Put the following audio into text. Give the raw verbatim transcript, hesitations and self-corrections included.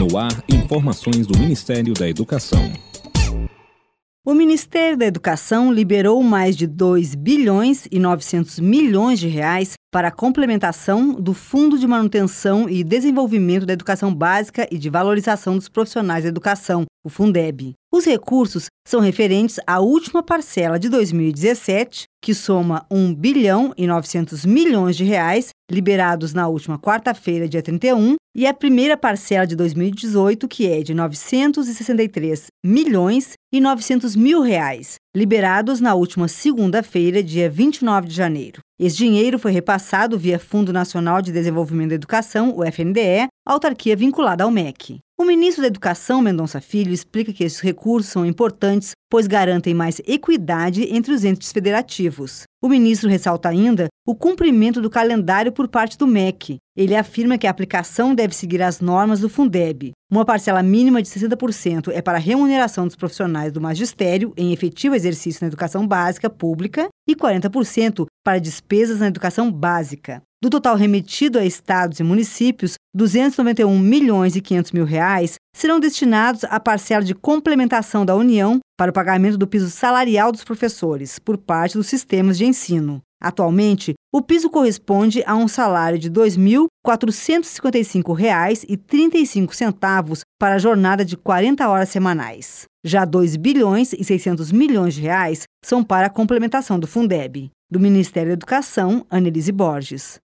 No ar, informações do Ministério da Educação. O Ministério da Educação liberou mais de dois bilhões e novecentos milhões de reais para a complementação do Fundo de Manutenção e Desenvolvimento da Educação Básica e de Valorização dos Profissionais da Educação, o Fundeb. Os recursos são referentes à última parcela de dois mil e dezessete, que soma um bilhão e novecentos milhões de reais, liberados na última quarta-feira, dia trinta e um, e a primeira parcela de dois mil e dezoito, que é de novecentos e sessenta e três milhões e novecentos mil reais, liberados na última segunda-feira, dia vinte e nove de janeiro. Esse dinheiro foi repassado via Fundo Nacional de Desenvolvimento da Educação, o F N D E, autarquia vinculada ao M E C. O ministro da Educação, Mendonça Filho, explica que esses recursos são importantes, pois garantem mais equidade entre os entes federativos. O ministro ressalta ainda o cumprimento do calendário por parte do M E C. Ele afirma que a aplicação deve seguir as normas do Fundeb. Uma parcela mínima de sessenta por cento é para a remuneração dos profissionais do magistério em efetivo exercício na educação básica pública e quarenta por cento para despesas na educação básica. Do total remetido a estados e municípios, duzentos e noventa e um milhões e quinhentos mil reais serão destinados à parcela de complementação da União para o pagamento do piso salarial dos professores por parte dos sistemas de ensino. Atualmente, o piso corresponde a um salário de dois mil quatrocentos e cinquenta e cinco reais e trinta e cinco centavos para a jornada de quarenta horas semanais. Já dois bilhões e seiscentos milhões de reais são para a complementação do Fundeb. Do Ministério da Educação, Annelise Borges.